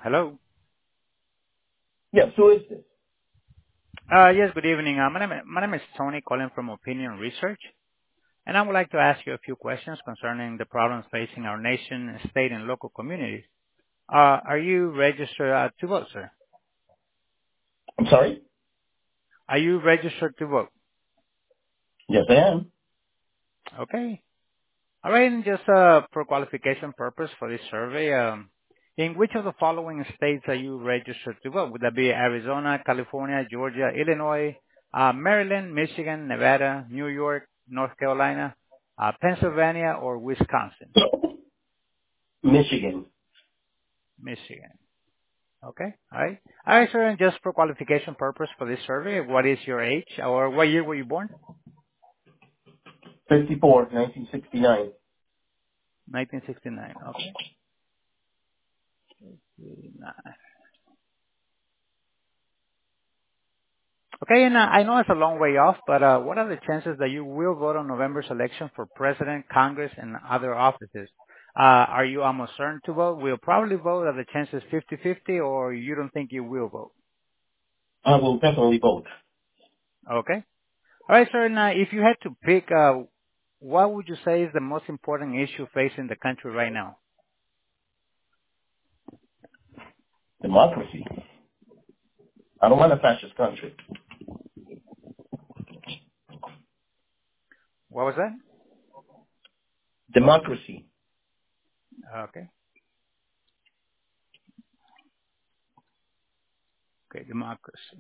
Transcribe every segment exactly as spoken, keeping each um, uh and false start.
Hello. Yes, who is this? Uh, Yes, good evening. Uh, My name my name is Tony, calling from Opinion Research, and I would like to ask you a few questions concerning the problems facing our nation, state, and local communities. Uh, Are you registered uh, to vote, sir? I'm sorry? Are you registered to vote? Yes, I am. Okay. All right, and just uh, for qualification purpose for this survey, um, in which of the following states are you registered to vote? Would that be Arizona, California, Georgia, Illinois, uh, Maryland, Michigan, Nevada, New York, North Carolina, uh, Pennsylvania, or Wisconsin? Michigan. Michigan. Okay. All right. All right, sir. And just for qualification purpose for this survey, what is your age or what year were you born? fifty-four, nineteen sixty-nine. nineteen sixty-nine. Okay. Nah. Okay, and uh, I know it's a long way off, but uh, what are the chances that you will vote on November's election for president, Congress, and other offices? Uh, are you almost certain to vote? Will probably vote? Are the chances fifty-fifty, or you don't think you will vote? I will definitely vote. Okay. All right, sir. Now, if you had to pick, uh, what would you say is the most important issue facing the country right now? Democracy. I don't want a fascist country. What was that? Democracy. Okay. Okay, democracy.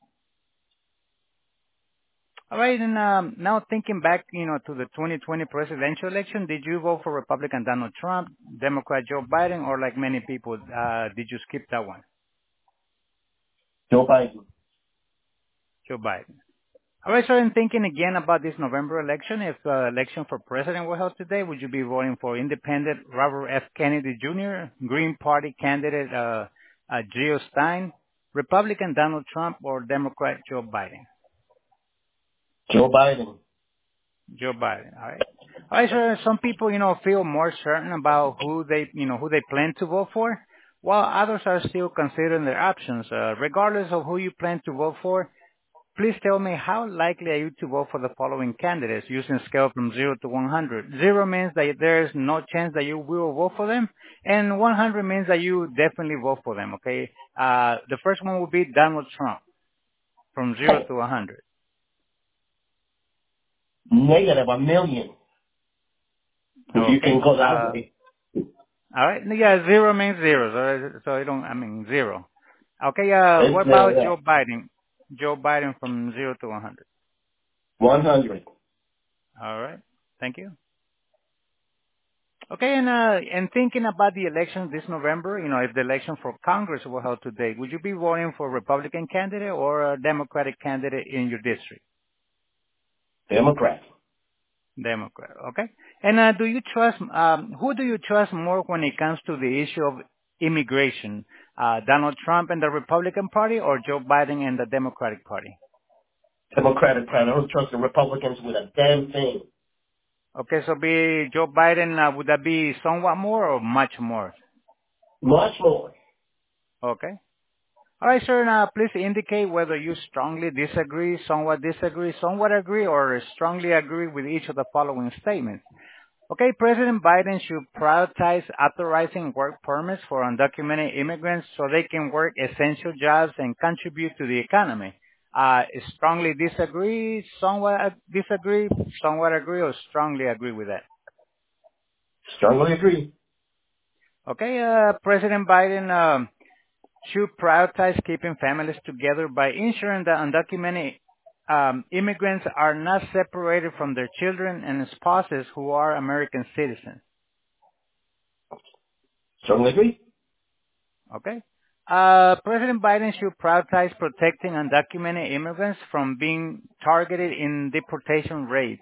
All right, and um, now thinking back, you know, to the twenty twenty presidential election, did you vote for Republican Donald Trump, Democrat Joe Biden, or like many people, uh, did you skip that one, Joe Biden. Joe Biden? All right, so in thinking again about this November election, if uh, election for president were held today, would you be voting for independent Robert F. Kennedy Junior, Green Party candidate uh, uh, Jill Stein, Republican Donald Trump, or Democrat Joe Biden? Joe Biden. Joe Biden. All right. All right, so some people, you know, feel more certain about who they, you know, who they plan to vote for, while others are still considering their options. Uh, regardless of who you plan to vote for, please tell me how likely are you to vote for the following candidates using a scale from zero to one hundred. Zero means that there is no chance that you will vote for them, and one hundred means that you definitely vote for them, okay? Uh, the first one will be Donald Trump from zero to one hundred. Negative a million. If you can Okay. go that Uh, way. All right. Yeah, zero means zero. So, so I don't, I mean, zero. Okay. Uh, It's what zero, about yeah. Joe Biden? Joe Biden from zero to one hundred. one hundred. All right. Thank you. Okay. And, uh, and thinking about the election this November, you know, if the election for Congress were held today, would you be voting for a Republican candidate or a Democratic candidate in your district? Democrat. Democrat. Okay. And, uh, do you trust, um, who do you trust more when it comes to the issue of immigration? Uh, Donald Trump and the Republican Party or Joe Biden and the Democratic Party? Democratic Party. I don't trust the Republicans with a damn thing. Okay, so be Joe Biden, uh, would that be somewhat more or much more? Much more. Okay. All right, sir. Now, please indicate whether you strongly disagree, somewhat disagree, somewhat agree, or strongly agree with each of the following statements. Okay, President Biden should prioritize authorizing work permits for undocumented immigrants so they can work essential jobs and contribute to the economy. Uh, strongly disagree, somewhat disagree, somewhat agree, or strongly agree with that. Strongly agree. Okay, uh, President Biden um, should prioritize keeping families together by ensuring that undocumented um, immigrants are not separated from their children and spouses who are American citizens. Strongly agree. Okay? Uh, President Biden should prioritize protecting undocumented immigrants from being targeted in deportation raids.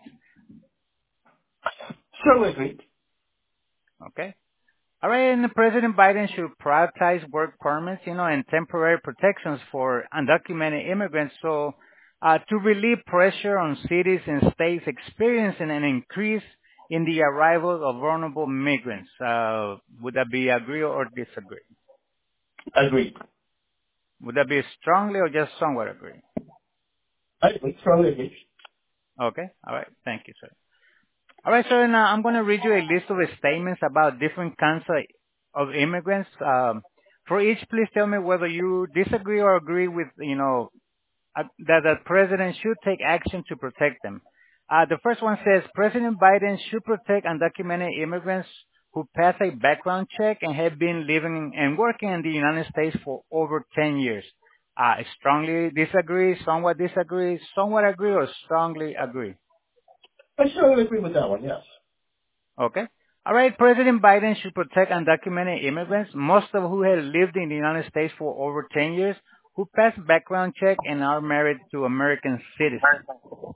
Strongly agree. Okay? All right, and President Biden should prioritize work permits, you know, and temporary protections for undocumented immigrants so uh, to relieve pressure on cities and states experiencing an increase in the arrival of vulnerable migrants. Uh, would that be agree or disagree? Agree. Would that be strongly or just somewhat agree? I strongly agree. Okay. All right. Thank you, sir. All right, sir. Now I'm going to read you a list of statements about different kinds of, of immigrants. Um, for each, please tell me whether you disagree or agree with, you know, uh, that the president should take action to protect them. Uh, the first one says President Biden should protect undocumented immigrants who pass a background check and have been living and working in the United States for over ten years. Uh, I strongly disagree, somewhat disagree, somewhat agree, or strongly agree. I strongly agree with that one, yes. Okay. All right. President Biden should protect undocumented immigrants, most of who have lived in the United States for over ten years, who pass background check and are married to American citizens.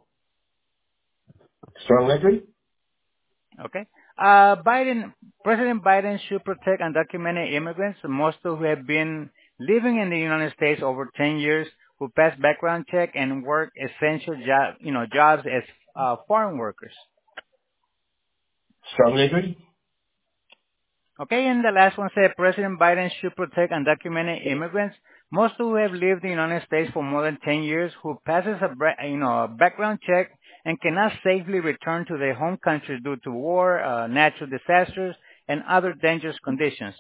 Strongly agree. Okay. Uh, Biden, President Biden should protect undocumented immigrants, most of who have been living in the United States over ten years, who pass background check and work essential job, you know, jobs as uh, foreign workers. Strongly agree. Okay, and the last one said President Biden should protect undocumented immigrants, most who have lived in the United States for more than ten years, who passes a bra- you know a background check and cannot safely return to their home countries due to war, uh, natural disasters, and other dangerous conditions.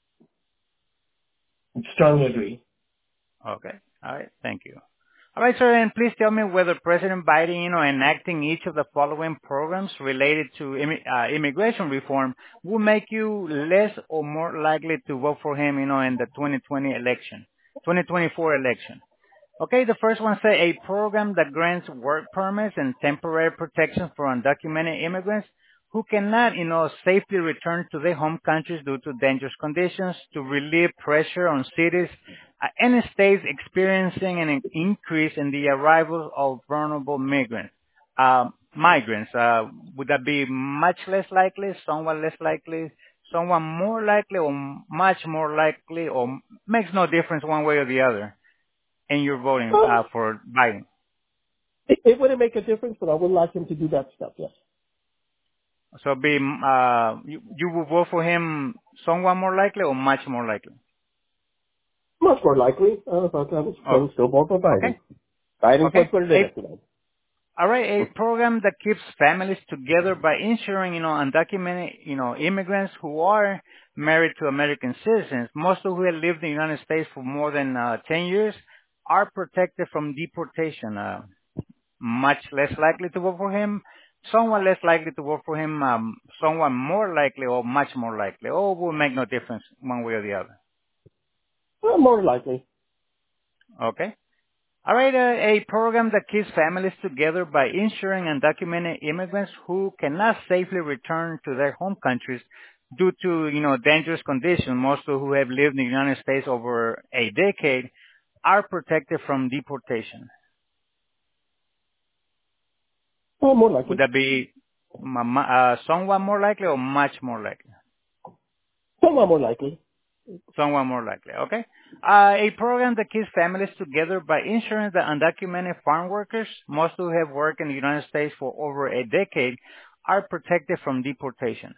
Strongly agree. Okay, all right, thank you. All right, sir, and please tell me whether President Biden, you know, enacting each of the following programs related to immi- uh, immigration reform will make you less or more likely to vote for him, you know, in the twenty twenty election, twenty twenty-four election. Okay, the first one say a program that grants work permits and temporary protection for undocumented immigrants who cannot, you know, safely return to their home countries due to dangerous conditions to relieve pressure on cities uh, and states experiencing an increase in the arrival of vulnerable migrants. Uh, migrants, uh, would that be much less likely, somewhat less likely, somewhat more likely, or much more likely, or makes no difference one way or the other? And you're voting Um, uh, for Biden. it, it wouldn't make a difference, but I would like him to do that stuff, yes. So be uh, you, you will vote for him somewhat more likely or much more likely? Much more likely, uh, but I was Oh, going to still vote for Biden. okay, Biden's okay. what put it in A, it today. all right, a program that keeps families together by ensuring, you know, undocumented, you know, immigrants who are married to American citizens, most of who have lived in the United States for more than uh, ten years, are protected from deportation. Uh, much less likely to vote for him, somewhat less likely to vote for him, um, somewhat more likely or much more likely, or will make no difference one way or the other. Well, more likely. Okay? All right, uh, a program that keeps families together by ensuring undocumented immigrants who cannot safely return to their home countries due to, you know, dangerous conditions, most of who have lived in the United States over a decade, are protected from deportation. Well, more Would likely. that be m- m- uh, somewhat more likely or much more likely? Somewhat more likely. Somewhat more likely, okay? Uh, a program that keeps families together by ensuring that undocumented farm workers, most who have worked in the United States for over a decade, are protected from deportation,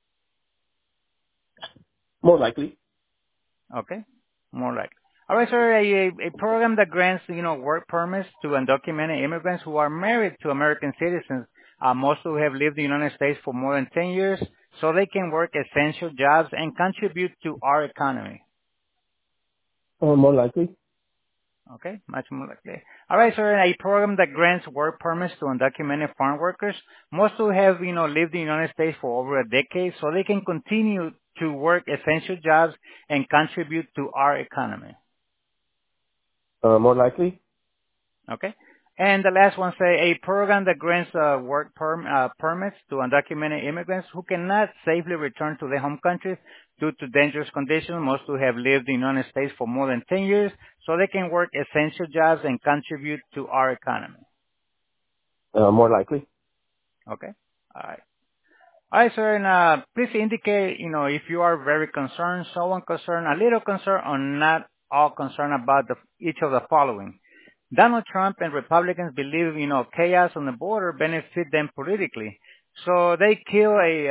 More likely. okay? More likely. All right, sir, a, a program that grants, you know, work permits to undocumented immigrants who are married to American citizens, uh, most who have lived in the United States for more than ten years, so they can work essential jobs and contribute to our economy. Uh, more likely. Okay, much more likely. All right, sir. A program that grants work permits to undocumented farm workers, most who have, you know, lived in the United States for over a decade, so they can continue to work essential jobs and contribute to our economy. Uh, more likely. Okay. And the last one say a program that grants uh, work perm, uh, permits to undocumented immigrants who cannot safely return to their home countries due to dangerous conditions, most who have lived in the United States for more than ten years, so they can work essential jobs and contribute to our economy. Uh, more likely. Okay? All right. All right, sir, and uh, please indicate, you know, if you are very concerned, someone concerned, a little concerned, or not all concerned about the, each of the following. Donald Trump and Republicans believe, you know, chaos on the border benefit them politically. So they kill a, a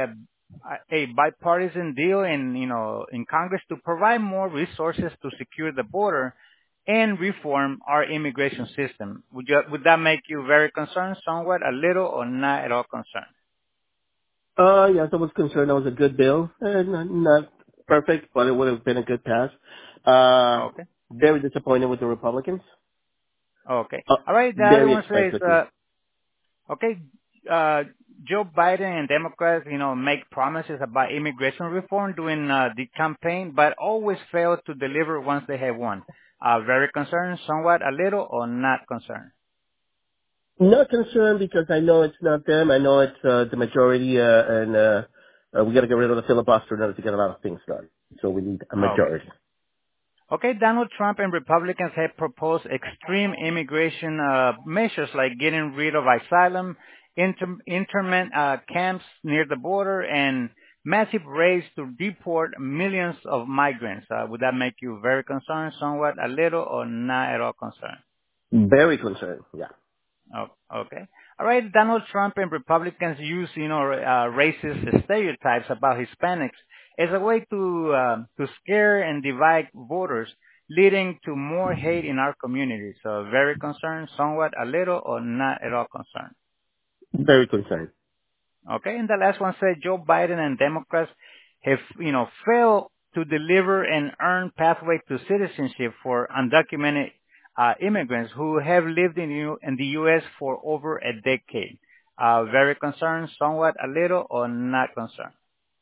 a a bipartisan deal in, you know, in Congress to provide more resources to secure the border and reform our immigration system. Would you, would that make you very concerned, somewhat, a little, or not at all concerned? Uh, yes, I was concerned. That was a good bill. Uh, not, not perfect, but it would have been a good pass. Uh, Okay. very disappointed with the Republicans. Okay. Uh, All right. The other very one says, expensive too. uh, okay, uh, Joe Biden and Democrats, you know, make promises about immigration reform during uh, the campaign, but always fail to deliver once they have won. Uh, very concerned, somewhat, a little, or not concerned? Not concerned because I know it's not them. I know it's uh, the majority, uh, and uh, uh, we got to get rid of the filibuster in order to get a lot of things done. So we need a Okay. majority. Okay, Donald Trump and Republicans have proposed extreme immigration uh, measures like getting rid of asylum, inter- internment uh, camps near the border, and massive raids to deport millions of migrants. Uh, would that make you very concerned, somewhat, a little, or not at all concerned? Very concerned. Yeah. Oh, okay. All right. Donald Trump and Republicans use, you know, uh, racist stereotypes about Hispanics as a way to uh, to scare and divide voters, leading to more hate in our community. So very concerned, somewhat, a little, or not at all concerned. Very concerned. Okay, and the last one said Joe Biden and Democrats have, you know, failed to deliver an earned pathway to citizenship for undocumented uh, immigrants who have lived in, U- in the U S for over a decade. Uh, very concerned, somewhat, a little, or not concerned.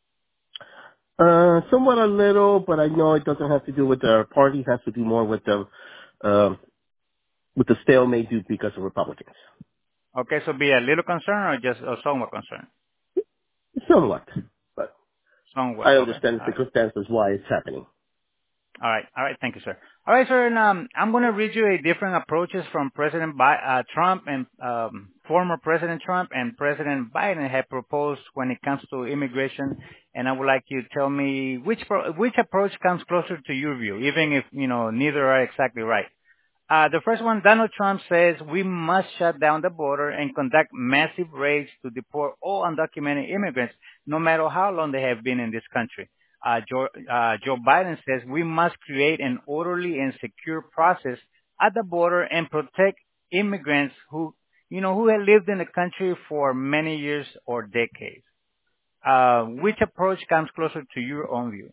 Uh, somewhat a little, but I know it doesn't have to do with our party. It has to do more with the um, with the stalemate due because of Republicans. Okay, so be a little concerned or just or somewhat concerned? Somewhat, but Somewhat. I Okay. understand the All right. circumstances why it's happening. All right. All right. Thank you, sir. All right, sir. And, um, I'm going to read you a different approaches from President Bi- uh, Trump and um, former President Trump and President Biden have proposed when it comes to immigration. And I would like you to tell me which pro- which approach comes closer to your view, even if, you know, neither are exactly right. Uh, the first one, Donald Trump says we must shut down the border and conduct massive raids to deport all undocumented immigrants, no matter how long they have been in this country. Uh, Joe, uh, Joe Biden says we must create an orderly and secure process at the border and protect immigrants who, you know, who have lived in the country for many years or decades. Uh, which approach comes closer to your own view?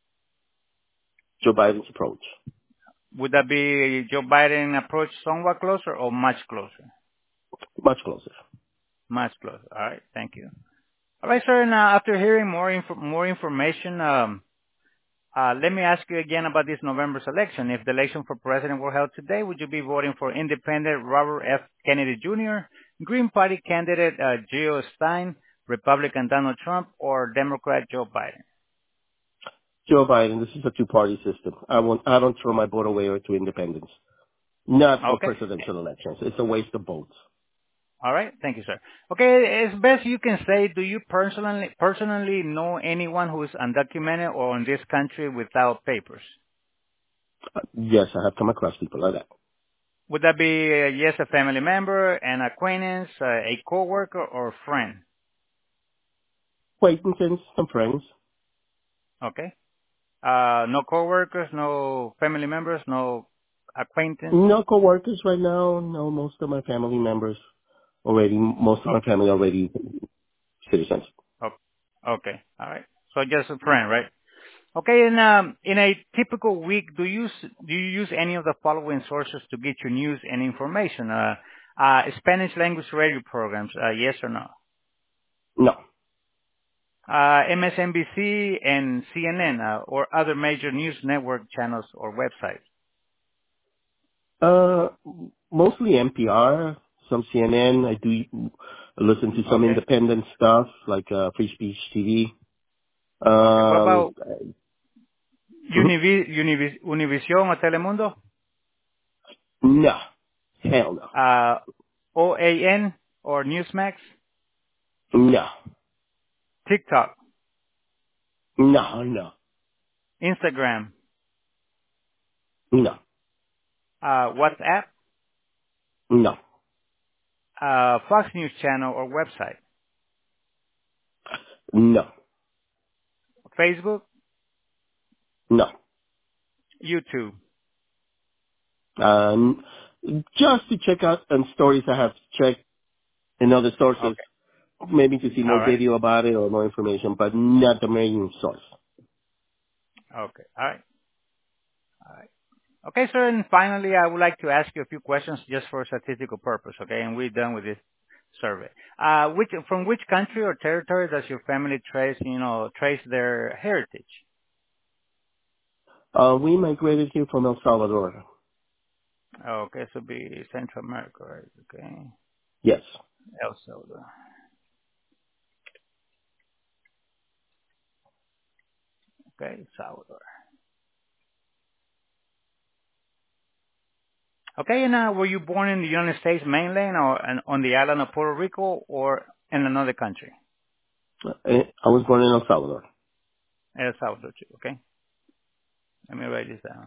Joe Biden's approach. Would that be Joe Biden approach somewhat closer or much closer? Much closer. Much closer. All right. Thank you. All right, sir. Now, after hearing more info- more information, um, uh, let me ask you again about this November's election. If the election for president were held today, would you be voting for independent Robert F. Kennedy Junior, Green Party candidate uh, Jill Stein, Republican Donald Trump, or Democrat Joe Biden? Joe Biden, this is a two-party system. I won't, I don't throw my vote away to independents. Not for Okay. presidential elections. It's a waste of votes. All right. Thank you, sir. Okay, as best you can say, do you personally personally know anyone who is undocumented or in this country without papers? Uh, yes, I have come across people like that. Would that be, uh, yes, a family member, an acquaintance, uh, a coworker, or friend? Acquaintances, some friends. Okay. Uh, no coworkers, no family members, no acquaintance. No coworkers right now. No, most of my family members already, most of Oh, my family already citizens. oh, okay. All right. So just a friend, right? Okay. And um, in a typical week, do you s- do you use any of the following sources to get your news and information? Uh, uh, Spanish language radio programs, uh, yes or no? No. Uh, M S N B C and C N N, uh, or other major news network channels or websites. Uh, mostly N P R, some C N N. I do listen to some Okay. independent stuff like uh, Free Speech T V. Okay. What Um, about mhm. Univi- Univi- Univision or Telemundo? No. Hell no. Uh, O A N or Newsmax? No. TikTok, No, no. Instagram, No. uh, WhatsApp, No. uh, Fox News channel or website? No. Facebook, No. YouTube. Um, just to check out on stories I have checked in other sources, Okay. maybe to see All more right. video about it or more information, but not the main source. Okay. All right. All right. Okay, sir. And finally, I would like to ask you a few questions just for statistical purpose. Okay, and we're done with this survey. Uh, which from which country or territory does your family trace, you know, trace their heritage? Uh, we migrated here from El Salvador. Okay, so be Central America, right? Okay, Yes. El Salvador. Okay, Salvador. Okay, and uh, were you born in the United States mainland or an- on the island of Puerto Rico or in another country? Uh, I was born in El Salvador. El Salvador, too, okay? Let me write this down.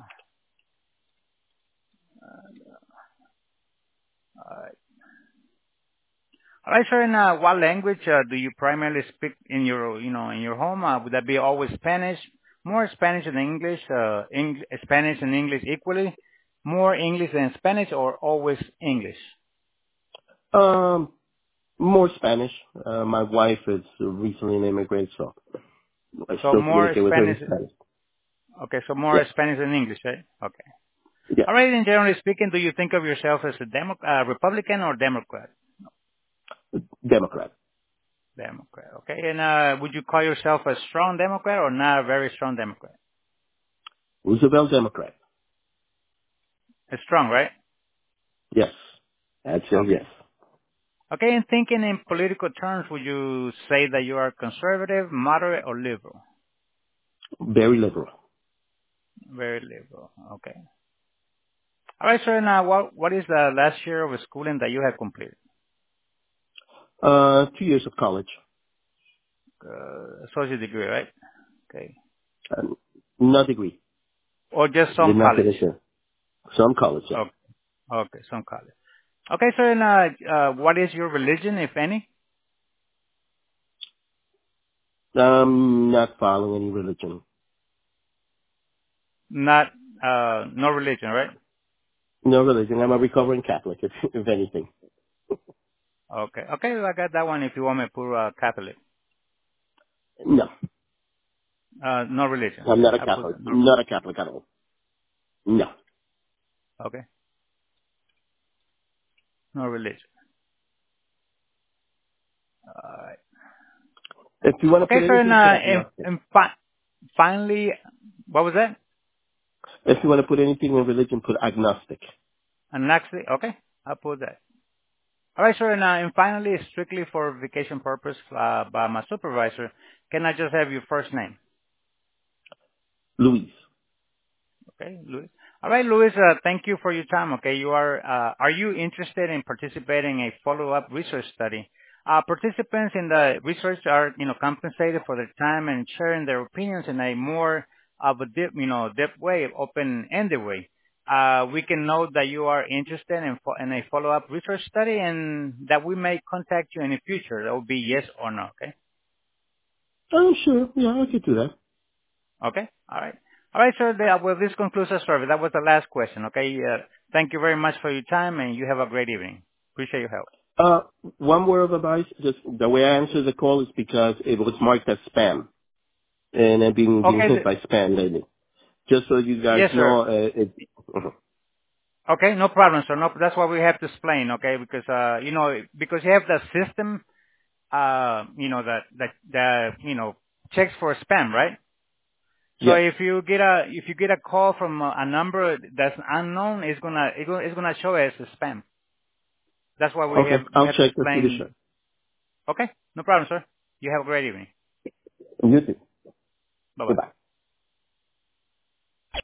All right. All right, sir. And uh, what language uh, do you primarily speak in your, you know, in your home? Uh, would that be always Spanish, more Spanish than English, uh, Eng- Spanish and English equally, more English than Spanish, or always English? Um, more Spanish. Uh, my wife is recently an immigrant, so I So still more communicate with her in Spanish. Spanish. Okay, so more Yes. Spanish than English, right? Okay. Yes. All right. And generally speaking, do you think of yourself as a Demo- uh, Republican or Democrat? Democrat. Democrat. Okay. And uh, would you call yourself a strong Democrat or not a very strong Democrat? Roosevelt Democrat. A strong, right? Yes. Actually, Okay. yes. Okay. And thinking in political terms, would you say that you are conservative, moderate, or liberal? Very liberal. Very liberal. Okay. All right, sir. Now, what what is the last year of schooling that you have completed? Uh, two years of college. Uh, associate degree, right? Okay. Um, no degree. Or just Did some not college? finish it. Some college, yeah. Okay. Okay, some college. Okay, sir. And uh, uh, what is your religion, if any? Um, not following any religion. Not uh, no religion, right? No religion. I'm a recovering Catholic, if, if anything. Okay. Okay, I got that one. If you want me to put uh, Catholic, No. uh, no religion. I'm Okay, not a I put Catholic. no. Not a Catholic at all. No. Okay, no religion. All right. If you want to Okay, put sir. And, anything, put uh, and, agnostic. and fi- finally, what was that? If you want to put anything in religion, put agnostic. And actually, okay, I'll put that. All right, sir. And, uh, and finally, strictly for vacation purpose, uh, by my supervisor, can I just have your first name? Luis. Okay, Luis. All right, Luis, uh, thank you for your time. Okay, you are, uh, are you interested in participating in a follow-up research study? Uh, participants in the research are, you know, compensated for their time and sharing their opinions in a more of a deep, you know, deep way, open-ended way. Uh, we can note that you are interested in, fo- in a follow-up research study and that we may contact you in the future. That would be yes or no, okay? Oh, sure. Yeah, I could do that. Okay. All right. All right, sir. The- Well, this concludes our survey. That was the last question. Okay. Uh, thank you very much for your time, and you have a great evening. Appreciate your help. Uh, one word of advice, just the way I answered the call is because it was marked as spam. And I've been being Okay. hit th- by spam lately. Just so you guys Yes, know, sir. uh, it, Okay. No problem, sir. No, that's why we have to explain. Okay, because uh, you know, because you have the system, uh, you know, that that that you know checks for spam, right? So yes. if you get a if you get a call from a, a number that's unknown, it's gonna it's gonna, it's gonna show as a spam. That's why we have Okay, we I'll have to check this to be explain. sure. Okay. No problem, sir. You have a great evening. You too. Bye bye. Goodbye.